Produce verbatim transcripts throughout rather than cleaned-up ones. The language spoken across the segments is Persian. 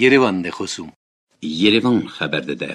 Yerevan de خصوم Yerevan خبر داده.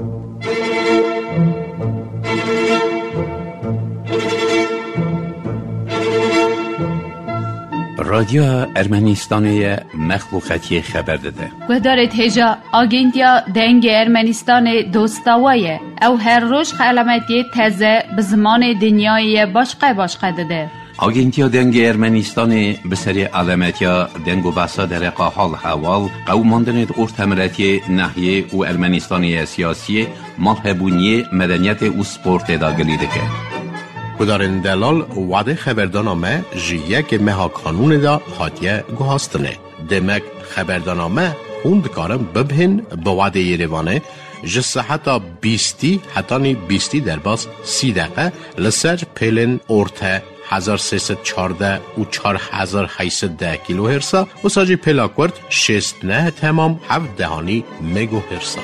رادیو ارمنستان مخلوقاتی خبر داده. گدارت هجا آگنتیا دنگ ارمنستان دوستاویه او هر روز علامتی تازه به زمان دنیای باشقه باشقه داده. آگنتیا دنگ ارمنستان به سری علامتیا دنگ و بحثا در حال حوال قوماندنت ارتمراتی نحیه و ارمنستانی سیاسی مرحبونی مدنیت و سپورت داگلیده که کدارن دلال وعده خبردانامه جیه که مها قانون دا حاتیه گوهاستنه. دمک خبردانامه خوند کارم ببهن به وعده یروانه جسه حتی بیستی حتی نی بیستی در باز سی دقیقه لسر پیلن ارته هزار سیصد چارده و چار هزار هیصد ده کیلو هرسا و ساجی پیلا کرد شست نه تمام هفت دهانی مگو هرسا.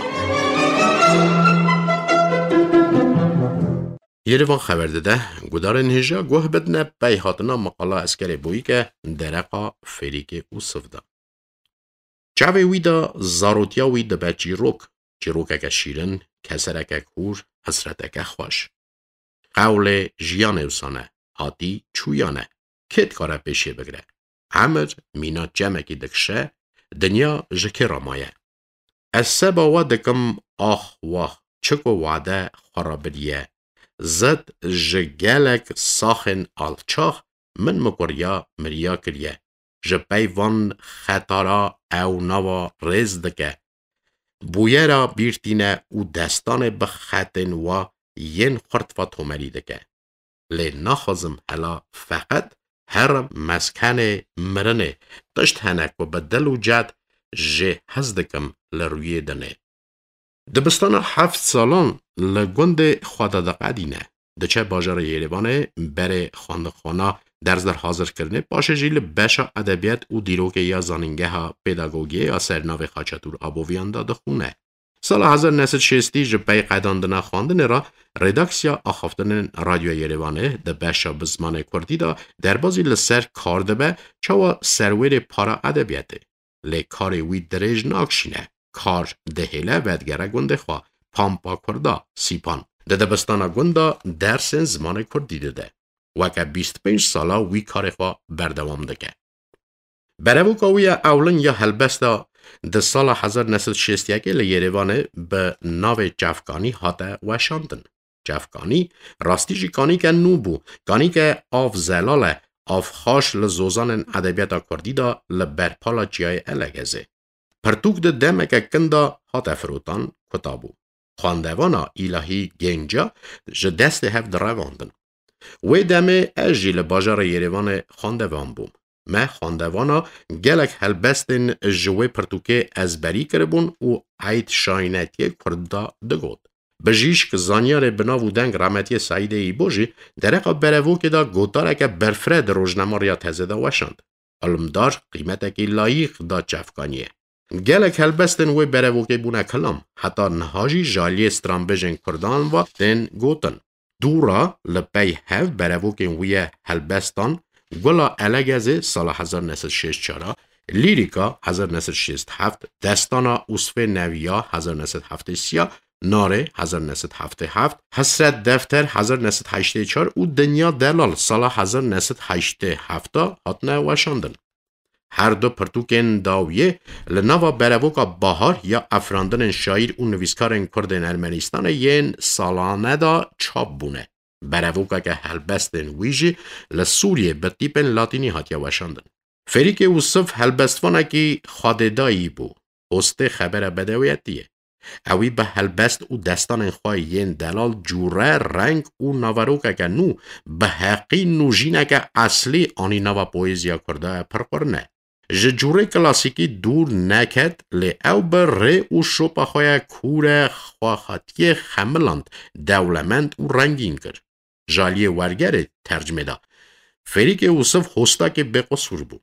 یروان خبر داده گدارن هجا گوه بدنه بیهاتنا مقاله اسکر بویی که درقا فریک او صفده. جاوه ویدا زاروتیا ویدا به جیروک جیروک که شیرن کسرک کور حسرتک خوش. قول جیان اوسانه هاتی چویانه کت کاره پیشه بگره. عمر مینا جمعه که دکشه دنیا جکه رامایه. از سبا و دکم آخ واه چکو وعده خرابریه. زد جگلک ساخن آلچاخ من مکریا مریا کریه. جپیوان خطارا او نوا ریز دکه. بویه را بیرتینه او دستان بخطن و ین خورد و تومری دکه. لی نخوزم حالا فقط هر مسکن مرنه دشت هنک و بدل و جد جه هزدکم لروی دنه. دبستان هفت سالان لگند خواده دقدینه. دچه باجار یروانه بره خواندخوانا درز در حاضر کرنه باشه جیل بشا ادبیات و دیروک یا زانینگه ها پیداگوگی یا سرناو خاچتور آبویان داده خونه. سال هزار و نهصد و شصت جبه قیداندن خواندن را رداکسیا آخافتن رادیو یروانه ده بشا بزمان کردی دا در بازی لسر کار دبه چاوا سرویر پارا ادبیاته. لی کار وی دریج ناکشینه. کار دهیله ودگره گنده خواه پامپا کرده سیپان. ده دبستان گنده درسن زمان کردی ده. وکه بیست پنج سالا وی کار خواه بردوام دکه. برای وکاوی اولن یا هلبستا ده سال هزار و نهصد و شصت و یک لیروانه به ناو جفکانی هاته وشاندن. جفکانی راستی جی کانی که نو بو. کانی که آف زلاله آف خاش لزوزان ادبیات کردی دا لبرپالا جای الگزه. پرتوک ده دمه که کنده هات فروتان کتابو. خواندوانا الهی گنجا جه دست هفت رواندن. وی دمه اجی لباجار یروان خواندوان بوم. ما خواندوانا گلک هلبستن جوی پرتوکه ازبری کربون و عید شاینتی کرده دگود. بجیش که زانیار بناو دنگ رحمتی سعیده ای بوجی درقا برهو که دا گوتاره که برفرد روزنماریا تزده وشند. علمدار قیمتکی لایق دا چفکانیه. گلک هلبستن وی برهو که بونه کلام حتی نهاجی جالی استرانبجن کردان و دن گوتن. دورا لپی هف برهو که وی هلبستان گلا الگزه سال هزار و نهصد و شصت و چهار لیریکا هزار و نهصد و شصت و هفت دستانا اوصف نویا هزار و نهصد و هفتاد و سه ناره هزار و نهصد و هفتاد و هفت حسرت دفتر هزار و نهصد و هشتاد و چهار و دنیا دلال سال هزار و نهصد و هشتاد و هفت هاتنه وشاندن. هر دو پرتوکن داویه لنوا برهوکا بهار یا افراندن شاعر و نویسکارن کردن ارمنستان ین سالانه دا چاپ بونه. برهوکا که هلبستن ویجی لسوریه به تیپن لاتینی هاتیا وشاندن. فریک اوصف هلبستوانه که خاددایی بو. هسته خبر بدویتیه. اوی به هلبست و دستان خواه ین دلال جوره رنگ و نواروکا که نو به حقی نوجینه که اصلی آنی نوا پویزیا کرده پرقرنه. جوره کلاسیکی دور نکد لی او بر ری و شوپا خواه کور خواهاتی خملاند دولمند و رنگین کرد. جالی ورگر ترجمه دا. فریک اوصف هستا که بقصور بود.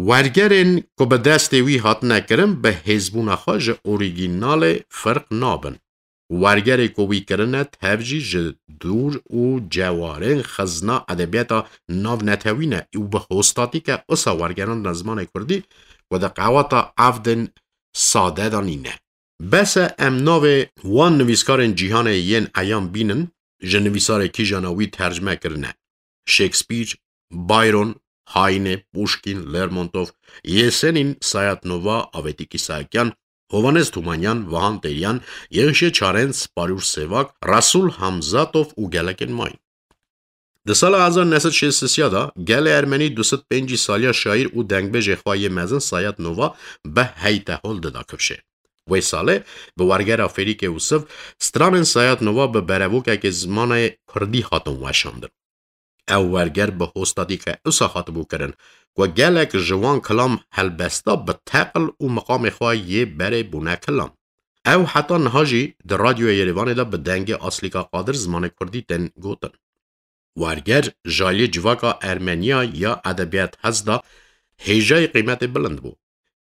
ورگرین که به دست وی هات نکرم به حزبون خواج اوریگینال فرق نابن. ورگری که وی کرنه تفجی جدور و جوارن خزنا ادبیاتا ناو نتوینه او به هستاتی که اصا ورگران نزمان کردی و ده قواتا افدن ساده دانینه. بس ام ناو وان نویسکارن جیهان ین ایام بینن جه نویسار کی جاناوی ترجمه کرنه. شکسپیر، بایرون، هاینه، پوشکین، لرمونتوف، یسنین سایت نووا آویتیکی سایکیان، هوانز تومانیان، وهان تیریان، یهشه چارنس، پاریور سیواک، رسول حمزاتوف و گلکن ماین. در سال هزار و نهصد و شصت و سه دا گل ارمنی دویست و پنج سالیا شاعر و دنگبه خواهی مزن سایت نووا به هیته هول دادا کفشه. وی ساله به ورگر افریقی اوسف سترانن سایت نووا به بروکه که زمان کردی خاتم وشاندن. او ورگر به هستادی که اوسا خاطبو کرن و گلک جوان کلام هلبستا به تقل و مقام خواهی بره بونه کلام. او حتی نهاجی در رادیو یریوان دا به دنگ اصلیکا قادر زمان کردی تن گوتن. ورگر جالی جواکا ارمنیا یا ادبیات هزدا هیجای قیمت بلند بو.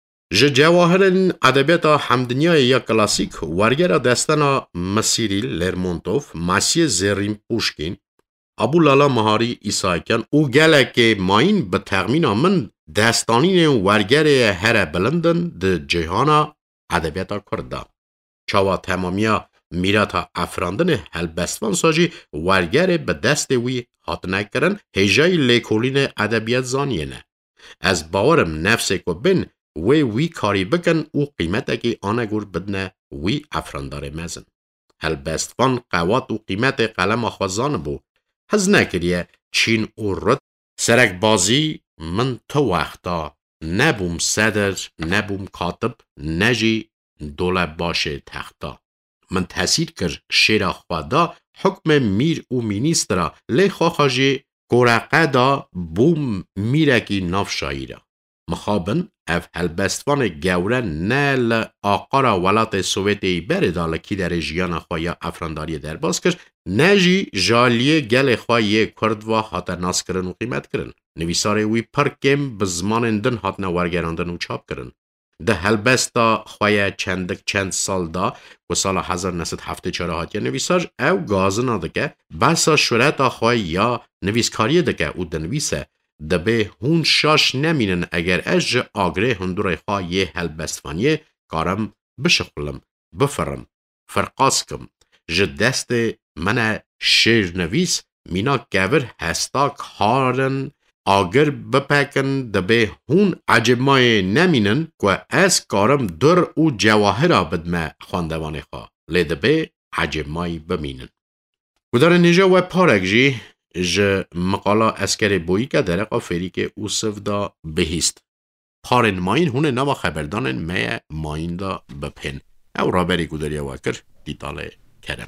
ج جواهرن ادبیات همدنیا یا کلاسیک ورگر دستانا مسیری لرمونتوف، ماسی زرین پوشکین، ابو لالا مهاری ایسایکان او گلک ماین به تخمین من دستانین ورگر هر بلندن ده جهانا ادبیات کرده. چاوا تمامیا میراتا افراندن هلبستوان ساجی ورگر به دست وی هاتنه کرن هجای لیکولین ادبیات زانینه. از باورم نفس کو بین وی وی کاری بکن او قیمت که آنه گر بدنه وی افراندار مزن. هلبستوان قوات و قیمت قلم آخوازان بو. هز نکریه چین و رد سرک بازی من تو وقتا نبوم صدر نبوم کاتب نجی دوله باشه تختا. من تحصیل کر شیر خوادا حکم میر و مینیسترا لی خواهجی گرقه دا بوم میرکی ناف شایره. مخابن اف هلبستوان گوره نل آقارا ولات سوویتی بردال کی در جیان خواهی افرانداری در باز کش نجی جالیه گل خواهی کرد و حتا ناس کرن و قیمت کرن. نویساره وی پرکم بزمان دن حت نوارگراندن و چاپ کرن. ده هلبستا خواهی چندک چند سال دا و سال هزار و نهصد و هفتاد و چهار هات یا نویسار او گازنا دکه بسا شورتا خواهی یا نویسکاری دکه او دنویسه دبه هون شاش نمینن اگر اج آگره هندوره خواهی هلبستوانیه کارم بشغلم بفرم فرقاس کم جد دست من شیر نویس مینا گور هستا کارن آگر بپکن دبه هون عجبمای نمینن که از کارم در او جواهرا بدمه خواندوانه خواه لی دبه عجبمای بمینن. کدار نجا و پارک جی ج مقالا اسکر بویی که درقا فری که او صف دا بهیست. پارن ماین هونه نوا خبردانن مه ماین دا بپن. او را بری کداری واکر دیتاله کرم.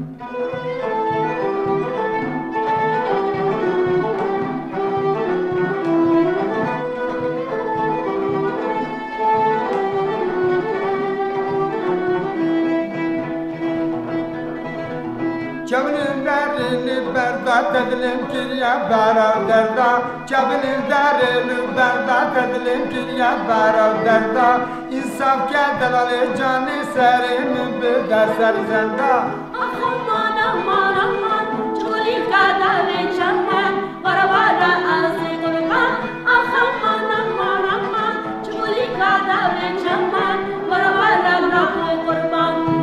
Çabının derini berdat edelim kirya beraberda. Çabının derini berdat edelim kirya beraberda. İnsaf kedelalı canı serin bir deser zenda. Aman aman aman çuli kadar çaman vara vara azı kurban. Aman aman aman çuli kadar çaman vara vara lafı kurban.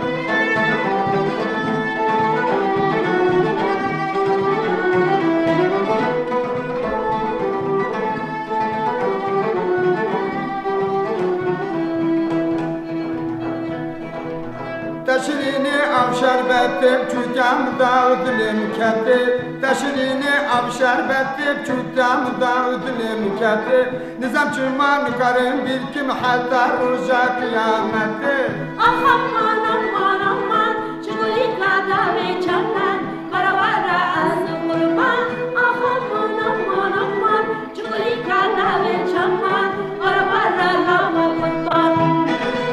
Taşirini av şerbetip çütem dağıdılım kendi. Taşirini av şerbetip çütem dağıdılım kendi. Nizam çırman karın bir kim hatta ruja kıyameti. Aman aman aman çuli kadar çaman vara vara azı kurban. Aman aman aman çuli kadar çaman vara vara lafı kurban.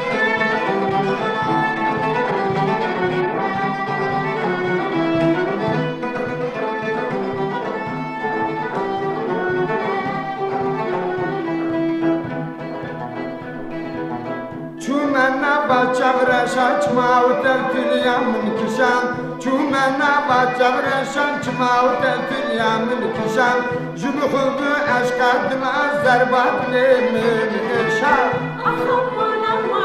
Çumena bacavre şaçma utel tülyamın kişan. Çumena bacavre şaçma utel tülyamın kişan. Jübühübü eşkadına zerbat nemin eşan. Aman aman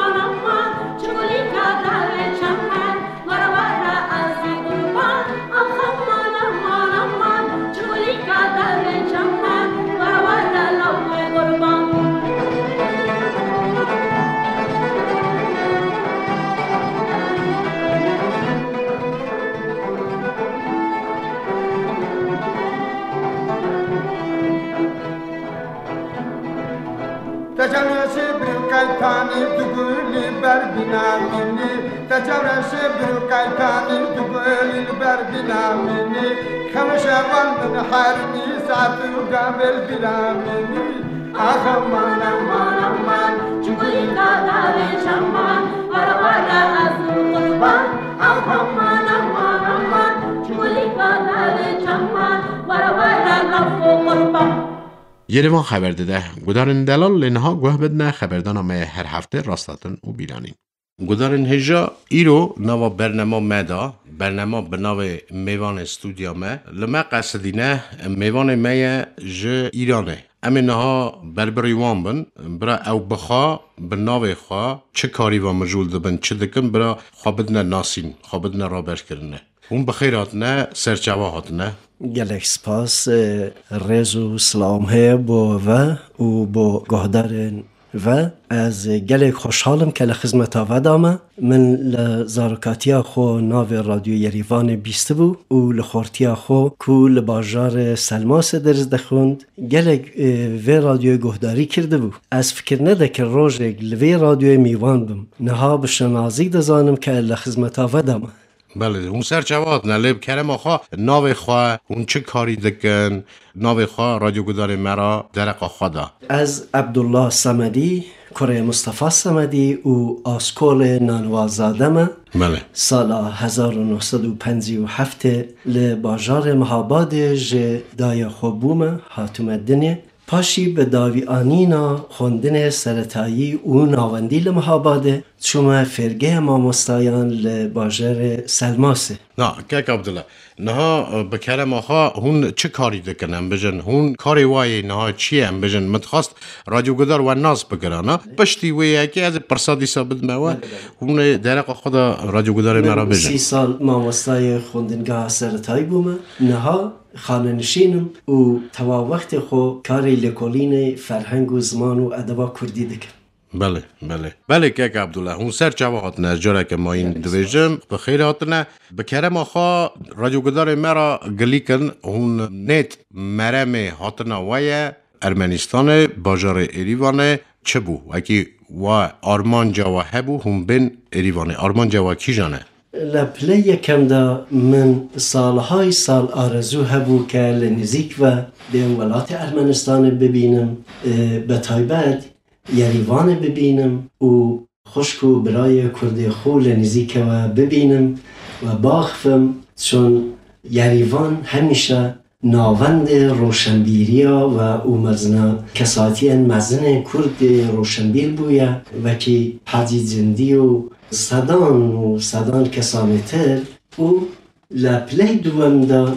تجاوز بالقيتاني تقولي بربنا مني تجاوز بالقيتاني تقولي بربنا مني خمس أول من حرمي ساعة قبل بلا مني أخمان أمان أمان شغلي كذا شمان ورا ورا أزور قربان أخمان أمان أمان شغلي كذا شمان ورا ورا غفو قربان یروان خبر داده گودارن دلال لنها گوه بدنه خبردانه هر هفته راستاتن و بیلانین گودارن هجا ایرو نوا برنامه مدا برنامه بناو میوان استودیا ما لما قصدینه میوان مایه ج ایرانه اما نها بربریوان بن برا او بخوا بناو خوا چه کاری و مجول دبن چه دکن برا خوابدنه ناسین خوابدنه رابر کرنه اون بخیراتنه سرچاوه هاتنه گلک سپاس رز و سلام های با و و با گهدارن و از گلک خوشحالم که لخدمت آمدم من لزارکاتیا خو ناو رادیو یریوان بیست بو و لخورتیا خو کو لباجار سلماس درز دخوند گلک و رادیو گهداری کرده بو از فکر نده که روژگ لوی رادیو میوان بم نها بشنازی دزانم که لخدمت آمدم بله اون سرچوات نلیب کرم آخوا ناو خواه اون چه کاری دکن ناو خواه رادیو گدار مرا درق خدا از عبدالله صمدی کره مصطفی صمدی و آسکول نانوازادم بله سال هزار و نهصد و پنجاه و هفت لباجار مهاباد ج دای خوبوم هاتوم الدنیا پاشی به داوی آنینا خوندن سرطایی و ناوندی لمهاباده چوم فرگه مامستایان لباجر سلماسه نه که عبدالله نه بکرم آخوا هون چه کاری دکنم بجن هون کاری وای نه چیه هم بجن متخواست رادیو گدار و ناس بگرانه پشتی وی که از پرسادی ثابت موه هون درق خدا رادیو گدار مرا بجن سی سال مامستای خوندنگاه سرطایی بومه نه خانه نشینم و توا وقت خو کاری لکولین فرهنگ و زمان و ادبا کردی دکم بله بله بله که عبدالله هون سر جواب نه جوره که ما این دویجم بخیر هاتنه بکرم آخوا رادیو گدار مرا گلیکن هون نیت مرم هاتنه وایه ارمنستان باجار ایریوانه چه بو وکی و آرمان جوا هبو هم بین ایریوانه آرمان جوا کی جانه لپلی یکم دا من سالهای سال آرزو هبو که لنزیک و به ولات ارمنستان ببینم به تایبت یریوان ببینم و خوشکو برای کرد خو لنزیک و ببینم و باخفم چون یریوان همیشه ناوند روشنبیریا و او مزنا کساتی مزن کرد روشنبیر بویا و که حاجی زندی و صدان و صدان کسانتر او لپلی دوم دا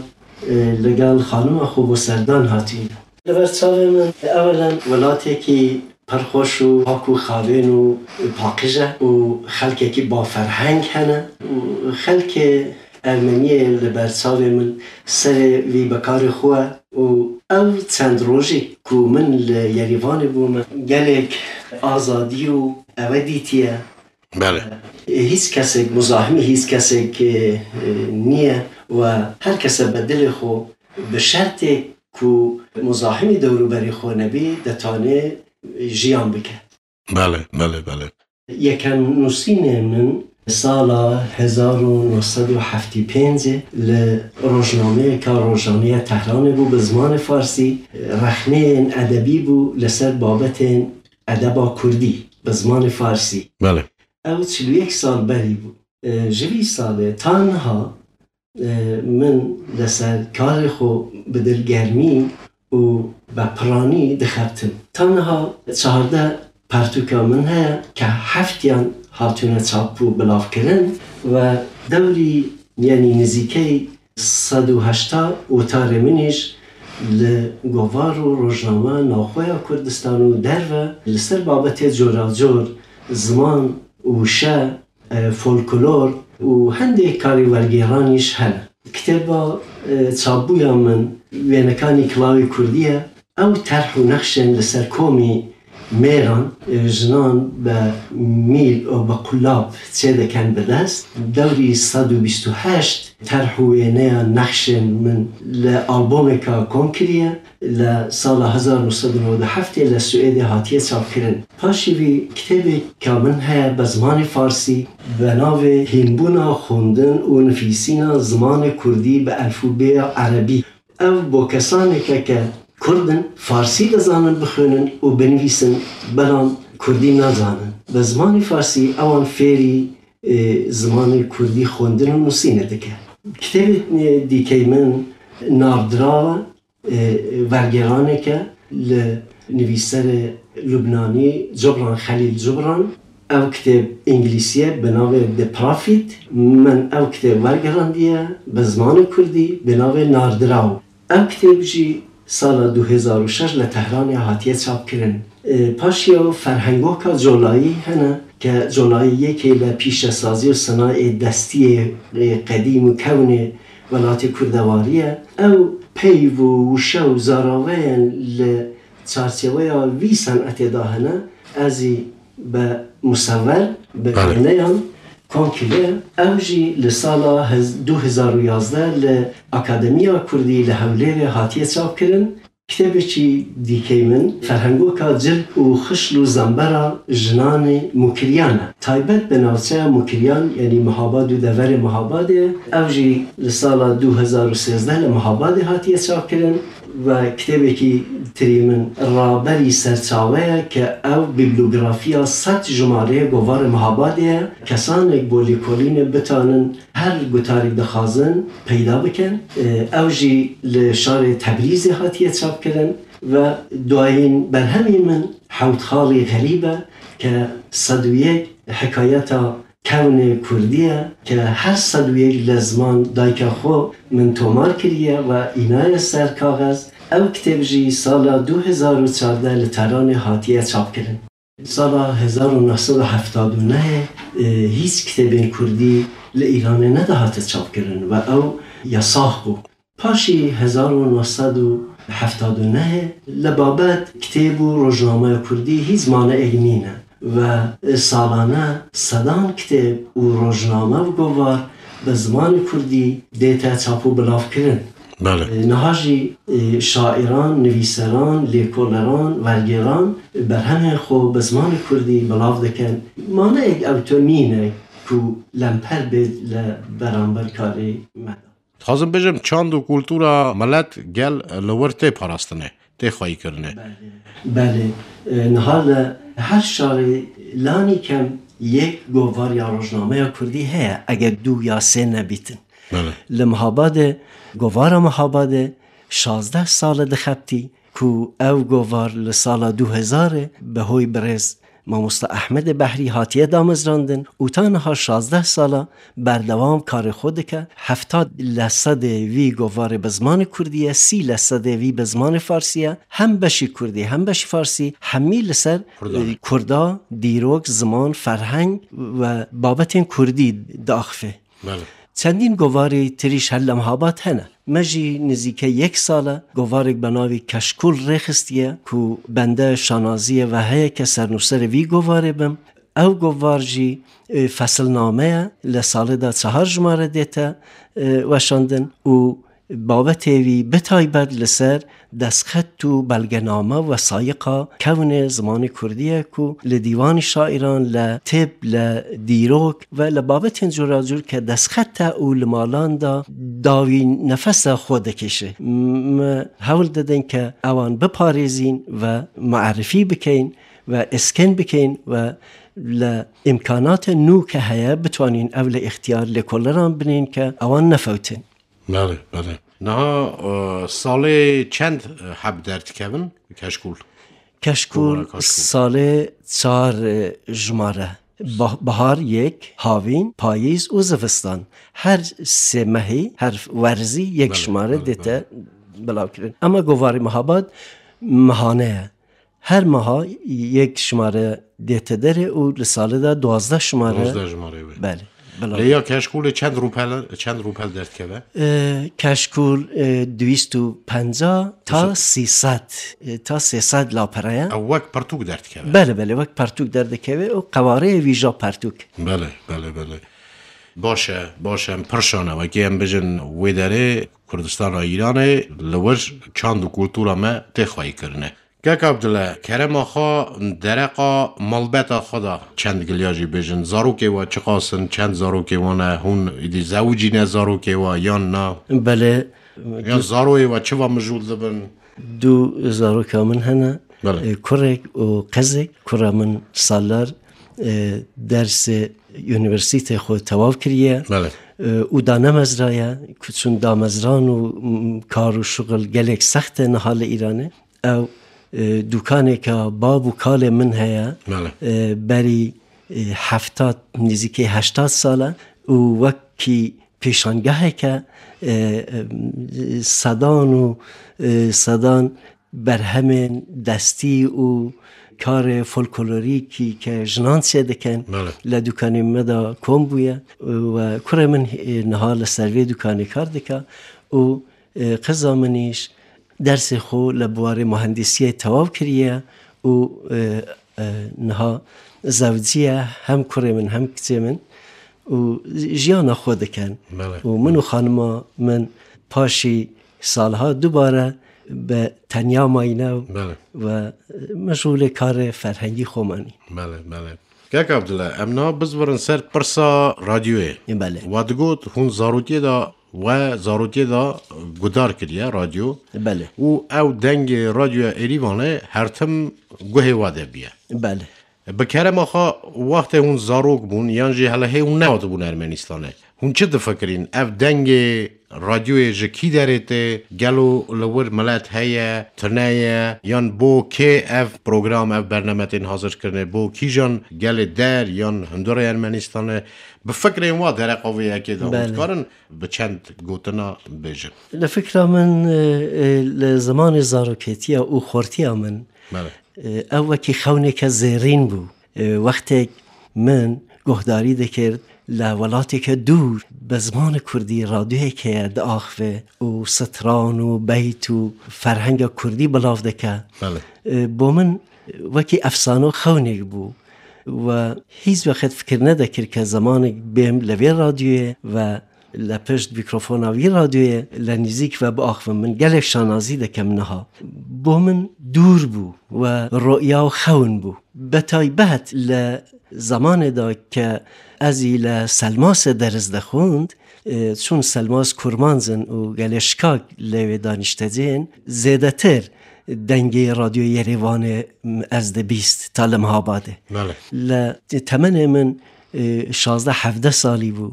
لگل خانم خوب و سردان هاتین لبرچاوه من اولا ولاتی که پرخوش و پاک و خاوین و پاکجه و خلکی که با فرهنگ هنه و خلک ارمنی لبرچاوه من سر وی بکار خواه و او چند روزی که من لیریوان بوم گلک آزادی و اودیتیه بله هیچ کسی مزاحمی هیچ کسی که نیه و هر کسی به دل خو به شرط که مزاحمی دورو بری خو نبی دتانه جیان بکن بله بله بله یکم نسین من سال هزار و نهصد و هفتاد و پنج ل روزنامه که روزنامه تهران بو به زمان فارسی رخنه ادبی بو لسر بابت ادب کردی به زمان فارسی بله او چلو یک سال بری بود جوی سال تنها من لسر کار خو به دلگرمی و به پرانی دخبتم تنها چهارده پرتوکا من ها که هفتیان هاتونه چاپو بلاف کرن و دوری یعنی نزیکی صد و هشتا اوتار منش لگوار و روزنامه ناخوی کردستان و در و لسر بابت جورا جور زمان و شه فولکلور و هنده کاری ورگیرانیش هنه کتابا چابویا من وینکانی کلاوی کردیه او طرح و نقشن لسر کومی میران جنان به میل و به قلاب چه دکن به دست دوری صد و بیست و هشت طرح و اینه نقش من لآلبوم که کن کریه لسال هزار و نهصد و نود و هفت لسوئد هاتیه چاپ کرن پاشی وی کتابی که من های به زمان فارسی به ناو هینبونا خوندن و نفیسینا زمان کردی به الفوبه عربی او با کسانی که که کردن فارسی دزانن بخونن و بنویسن بلان کردی نزانن به زمان فارسی اوان فیری زمان کردی خوندن و نسینه دکه کتاب دیگه من ناردرا ورگرانه که لنویسر لبنانی جبران خلیل جبران او کتاب انگلیسیه به نام The Prophet من او کتاب ورگران دیه به زمان کردی به نام ناردراو او کتاب جی سال دو هزار و شش لتهران هاتیه چاپ کرن پاشیو فرهنگو که جولایی هنه که جولایی یکی لپیش سازی و صناع دستی قدیم و کون ولایت کردواریه او پیو و شو زاراوین لچارچوه وی صنعت داهنه ازی به مصور به بینیان کانکیله اوجی لسالا دو هزار و یازده لأکادمیا کردی لحوله هاتیه چاپ کرن کتابی چی دیکی من فرهنگو که جلب و خشل و زنبرا جنان مکریانه تایبت به نوچه مکریان یعنی محاباد و دور محاباد اوجی لسالا دو هزار و سیزده لمحاباد هاتیه چاپ کرن و کتابی که تریمن رابری سرچاوه که او بیبلوگرافیا صد جماره گوار محاباده کسان بولی کلین بتانن هر گوتاری دخوازن پیدا بکن او جی لشار تبریز هاتیه چاپ کرن و دعاین بر همین من حوت خالی غریبه که صد و یک حکایتا کون کردیه که هر صد و یک لزمان دایک خو من تومار کریه و اینای سر کاغذ او کتاب جی سال دو هزار و چهارده لتران هاتیه چاپ کرن سال هزار و نهصد و هفتاد و نه هیچ کتاب کردی لإیران ندهات چاپ کرن و او یساخ بو پاشی هزار و نهصد و هفتاد و نه لبابت کتاب و روزنامه کردی هیچ مانع نینه و سالانه صدان کتاب و روزنامه و گوار به زمان کردی دیتا چاپ و بلاف کرن بله. نهاجی شاعران، نویسران، لیکولران، ورگران بر همه خو به زمان کردی بلاف دکن مانه ایک اوتونینه که لمپر بید لبرانبر کاری مدن خواستم بجم چاند و کلتورا ملت گل لور تی پاراستنه تی خواهی کرنه بله نهال هر شار لانی کم یک گوار یا روزنامه کردی هست اگر دو یا سه نبیتن بله. لمحاباد گوار محاباد شازده سال دخبتی که او گوار لسال دو هزار به هوی برز ماموستا احمد بحری هاتیه دامز راندن و تانها شازده سالا بردوام کار خود که هفتاد لسد وی گوار بزمان کردیه سی لسد وی بزمان فارسیه هم بشی کردی هم بشی فارسی همی لسر کردا دیروک زمان فرهنگ و بابت کردی داخفه بله. چندین گواری تریش هر لمحابات هنه مجی نزیکه یک ساله گوارک بناوی کشکول رخستیه که بنده شانازیه و هیه که سرنوسر وی گواره بم او گوار جی فصل نامه لساله دا چهار جماره دیتا وشاندن و بابت وی بتایبد لسر دستخط تو بلگنامه و سایقا کون زمان کردیه که لدیوان شاعران لطب لدیروک و لبابت اینجور جور که دستخط او لمالان دا داوی نفس خود کشه حول دادن که اوان بپاریزین و معرفی بکین و اسکن بکین و لامکانات نو که هیا بتوانین اول اختیار لکلران بنین که اوان نفوتین بله بله نه سال چند حب درد کبن کشکول کشکول سال چهار جماره بهار یک هاوین پاییز و زمستان هر سه ماهی هر ورزی یک بله، شماره بله، دیته بلا کرد اما گواری محاباد ماهانه هر ماه یک شماره دیته داره و لساله دا دوازده شماره دوازده شماره بله بلا. لیا کشکول چند روپل چند روپل درد که اه، کشکول اه، دویست و پنجاه تا سیصد اه، تا سیصد لاپره. او وک پرتوک درد که بله بله وک پرتوک درد که و قواره ویژا پرتوک. بله بله بله باشه باشه پرشانه و که هم بجن ویداره کردستان و ایرانه لوش چند و کلتورا ما تخواهی کرنه که عبدالله کرم آخا درقا مالبت خدا چند گلیاجی بجن زاروکه و چقاسن چند زاروکه و نه هون ایدی زوجی نه زاروکه و یا نه بله یا زاروی و چه و مجود لبن دو زاروکا من هنه بله. کرک و قزک کرا من سالار اه، درس یونیورسیت خود تواف کریه بله او دا نمزرایه که چون دا مزران و م، کار و شغل گلک سخت نحال ایرانه او اه، دوکانه که باب و کال من هیا بله. اه، بری اه، هفتاد نزدیک هشتاد ساله و وکی پیشانگاهه که اه، اه، صدان و اه، صدان بر همین دستی و کار فولکلوریکی که جنان چه دکن بله. لدوکانی مدا کم بویه و کره من نهال سروی دوکانی کار دکا و قضا منیش درس خو لبوار مهندسی تواب کریه و اه، اه، نها زوجیه هم کره من هم کتی من و جیانا خود دکن بله. و من و خانما من پاشی سالها دوباره به تنیا ماینه بله. و مشغول کار فرهنگی خومانی. بله بله که عبدالله امنا بزورن سر پرسا رادیوه بله. و دگوت هون زاروتی دا و زاروتی دا گدار کریه رادیو بله و او دنگ رادیو ایریوانه هر تم گوه واده بیه بله بکرم آخا وقت هون زاروک بون یعنی هلا هی هون نهاد بون ارمنستانه هون چه دفکرین او دنگ رادیوی جکی دارته گلو لور ملت هیا ترنایه یان بو که اف پروگرام اف برنامه تین حاضر کرنه بو کی جان گل در یان هندور ارمنستانه بفکر این وا در قوی اکی دا بله. کارن به چند گوتنا بیجن لفکر من اه، اه، لزمان زاروکیتی او خورتی من بله اه، او وکی خونه که زیرین بو اه، وقتی من گهداری دکرد لولاتی که دور به زمان کردی رادیوی که داخوه و ستران و بیت و فرهنگ کردی بلاف دکه بله با من وکی افسانه خونه بو و هیچ وقت فکر ندکر که زمان بیم لوی رادیوی و لپشت میکروفون وی رادیوی لنزیک و باخ و من گلک شانازی دکم نها با من دور بو و رؤیا و خون بو بتایبت لزمان دا که ازی لسلماس درز دخوند چون سلماس کرمانزن و گلشکاک لوی دانشتدین زیده تر دنگی رادیو یریوان از ده بیست تا لمها باده بله لتمنه من شازده هفده سالی بو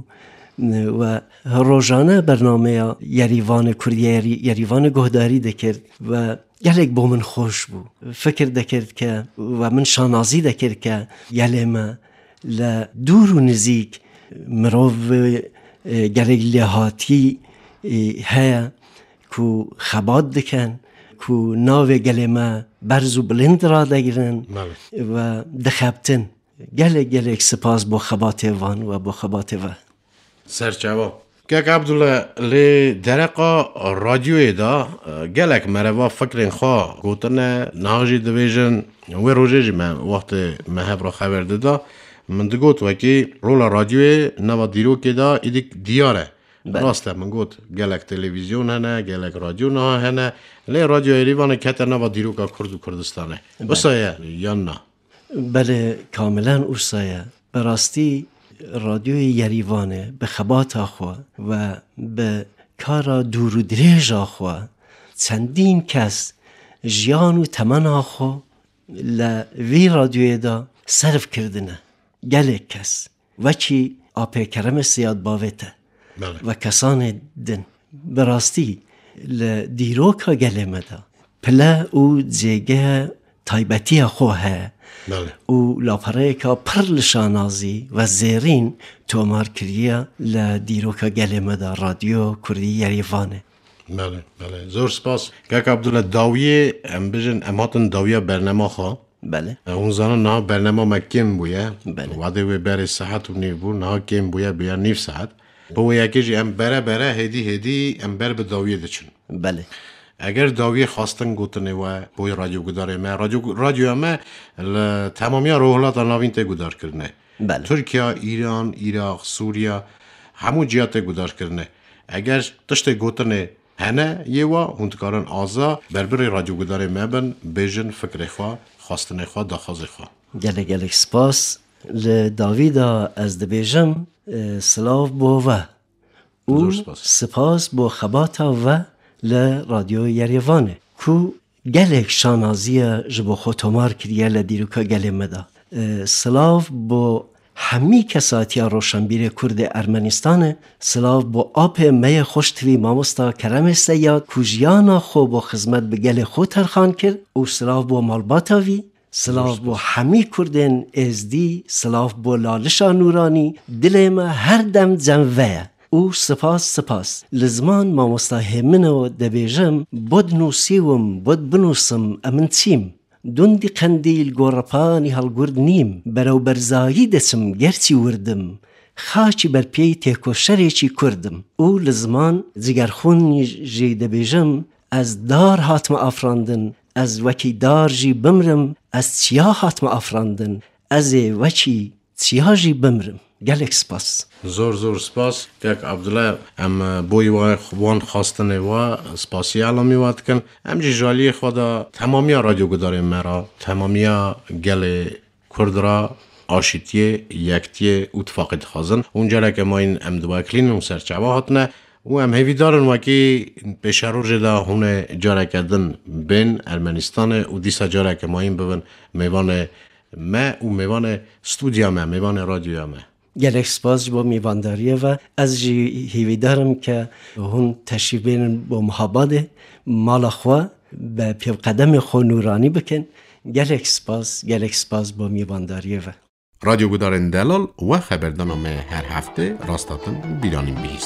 و روزانه برنامه یریوان کردی یریوان گهداری دکرد و گلک با من خوش بو فکر دکرد که و من شانازی دکرد که یلمه لدور و نزیک مروف گلک لحاتی هیا کو خباد دکن کو ناو گلمه برز و بلند را دگرن و دخبتن گلک گلک سپاس با خبات وان و با خبات وان سرچاوا که عبدالله لی درقا رادیوی دا گلک مروا فکرین خواه گوتنه نهاجی دویجن و روژه جی من وقت مهب را خبر دادا من دگوت وکی رولا رادیوی نوا دیرو که دا ایدیک دیاره راسته من گوت گلک تلویزیون هنه گلک رادیو نه هنه لی رادیو ایریوان کتا نوا دیرو که کرد و کردستانه بسایه یا نه بله کاملا اوسایه براستی رادیوی یریوانه به خبات آخوا و به کارا دور و دریج آخوا چندین کس جیان و تمن آخوا لوی رادیوی دا صرف کردنه گلک کس وچی آپه کرم سیاد باویته و کسان دن براستی لدیروکا گلمه دا پله او جیگه تایبتی خواه او لاپره که پرل شانازی و زیرین تومار کریه لدیروکا گلمه دا رادیو کردی یریوانه بله بله زور سپاس که عبدالله داویه ام بجن ام هاتن داویه برنامه خواه بله اون زمان نه برنامه مکیم بویه بله. وعده و بر ساعت و نیو بود نه کیم بویه بیا نیف ساعت با یکیش ام بره بره هدی هدی ام بر به داویه دچن بله اگر داویه خواستن گوتنه و بوی رادیو گداره ما رادیو رادیو ما تمامی روحلات ناوین ته گدار کرنه بله. ترکیه ایران عراق سوریه همو جهات گدار کرنه اگر تشت گوتنه هنه یه و هندکارن آزا بربر رادیو گداره ما بن بیژن فکر خوا خواستن خوا داخاز خوا گله گله سپاس لداویدا از دبیجم سلاف بو و او سپاس بو خباتا و لرادیو یریوانه کو گلک شانازی جبو خوتومار کریه لدیروکا گله مدا سلاف بو همی کساتی روشنبیر کرد ارمنستانه سلاف بو آپ می خوشتوی مامستا کرم سیاد کوجیانا خو بو خدمت به گل خو ترخان کرد او سلاف بو مالباتاوی سلاف بو همی کردن ازدی سلاف بو لالشا نورانی دل ما هر دم جنوه او سپاس سپاس لزمان ما مستاهمنو دبیجم بود نوسیوم بود بنوسم امنتیم دوندی قندیل گورپانی هالگرد نیم برو برزایی دسم گرچی وردم خاچی بر پی تکو شریچی کردم او لزمان زگرخون جی دبیجم از دار هاتم افراندن از وکی دار جی بمرم از چیا هاتم افراندن از وکی چیا جی بمرم گلک سپاس زور زور سپاس که عبدالله ام بوی و خوان خواستنه و سپاسی علامی واد کن ام جی جالی خدا تمامی رادیو گداره مرا تمامی گل کرد را آشیتیه یکتیه اتفاقید خازن اونجا که ما این ام دو اکلین اون سرچوه هاتنه و ام هیوی دارن وکی پیشرو جدا هونه جاره کردن بین ارمنستان و دیسا جاره که ما این ببین میوان ما و میوان استودیا ما میوان رادیو ما گلک سپاس با میوانداریه و از جی هیوی دارم که هون تشریف بینن با محاباده مالا خواه به پیو قدم خو نورانی بکن گلک سپاس گلک سپاس با میوانداریه و رادیو گدارن دلال و خبردنامه هر هفته راستاتن بیرانیم بیست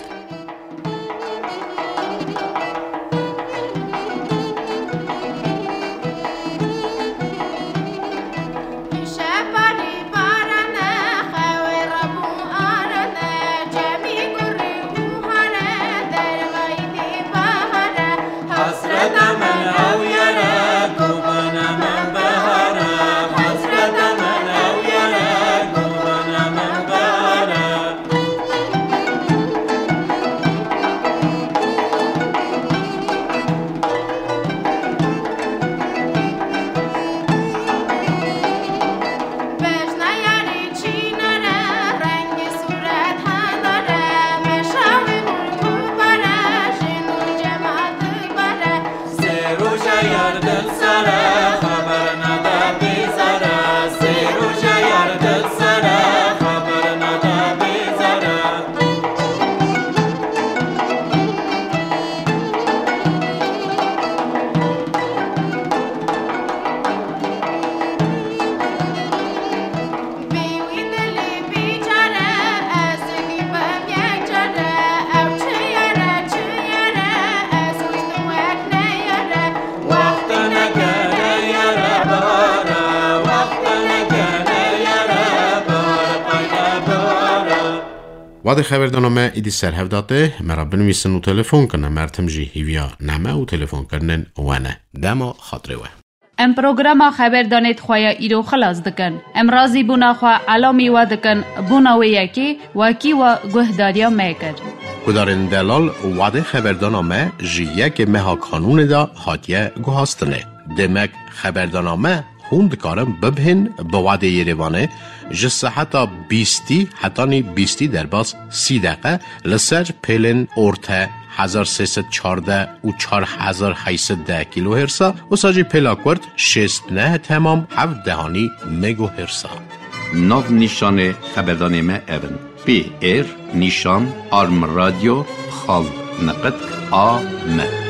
واد خبردنامه ایدی سرهف داده مرا بنویسن و تلفن کنه مرتم جی هیویا نمه و تلفن کردن وانه دما خاطره و ام پروگراما خبردانیت خواه ایرو خلاص دکن ام رازی بونا خواه علامی و دکن بونا و یکی وکی و گهداریا میکر گدارن دلال واد خبردنامه جی یک مها کانون دا حاتیه گوهاستنه دمک خبردنامه هون دکارم ببهن با وعده یریوانه جسه حتی بیستی حتی نی بیستی در باز سی دقیقه لسر پیلن ارته هزار سیصد چارده و چار هزار هیصد ده کیلو هرسا و ساجی پیلاکورد شست نه تمام هفت دهانی مگو هرسا ناو نیشان خبردنامه اون پی ایر نیشان آرم رادیو خال نقد آ م